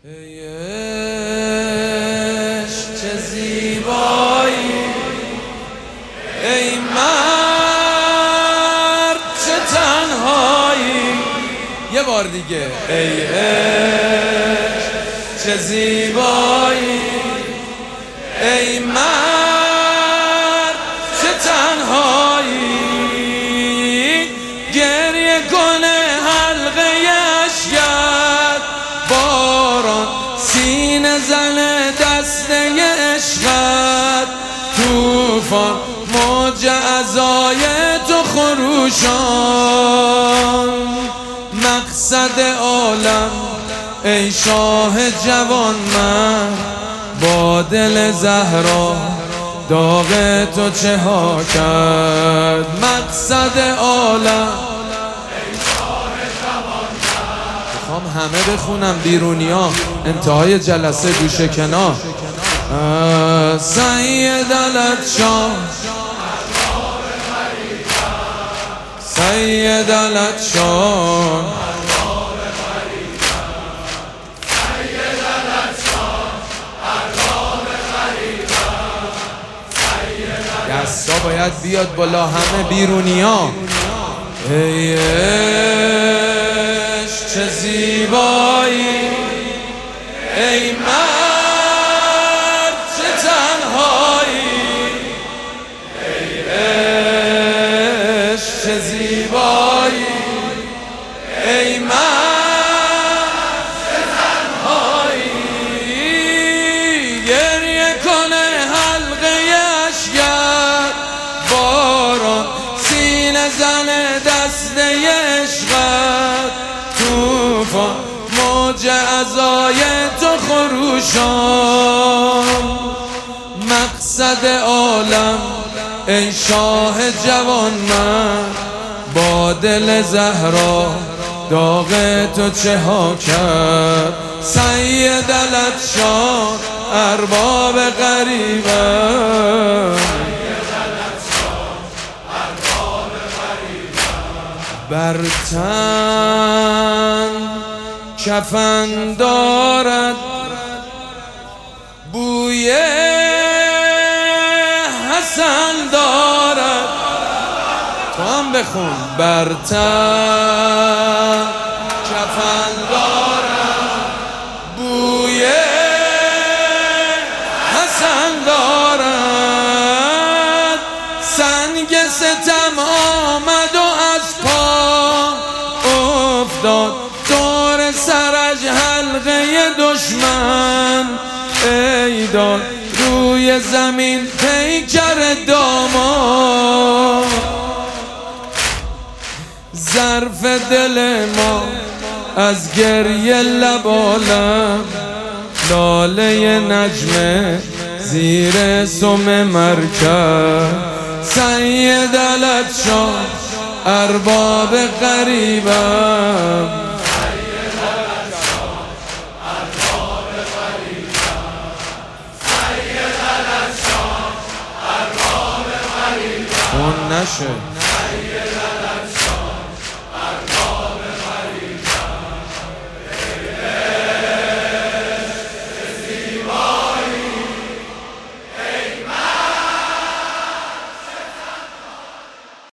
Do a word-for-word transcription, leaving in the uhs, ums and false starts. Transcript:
ای عشق چه زیبایی، ای مرد چه تنهایی. یه بار دیگه. ای عشق چه زیبایی، ای مرد چه تنهایی. گریه کنه حلقه اشکت، باران سینه زنه دسته عشقت، توفان موج عزای تو خروشان. مقصد عالم ای شاه جوان من، با دل زهرا داغ تو چه ها کرد. مقصد عالم ای شاه جوان من. میخوام همه بخونم بیرونیا، انتهای جلسه گوشه کنار. سید علتشان سید علتشان دستا باید بیاد بالا همه بیرونیا. ای عشق چه زیبایی، ای مرد چه تنهایی. ای عشق چه زیبایی، ای مرد چه تنهایی. گریه کنه حلقه اشکت، باران سینه زنه دسته عشقت، توفان موج عزای تو خروشان. مقصد عالم ای شاه جوان من، با دل زهرا داغ تو چه ها کرد. سید علتشان ارباب غریبم، بر تن کفن دارد بوی حسن دارد. تو هم بخون. بر تن کفن دارد بوی حسن دارد. سنگ ستم آمد و از پا افتاد، دور سرش حلقه دشمن. ای داد روی زمین پیکر دامان، ظرف دل ما از گریه لبالم، لاله نجمه زیر سم مرکب. سید علتشان ارباب غریبم، اون نشه.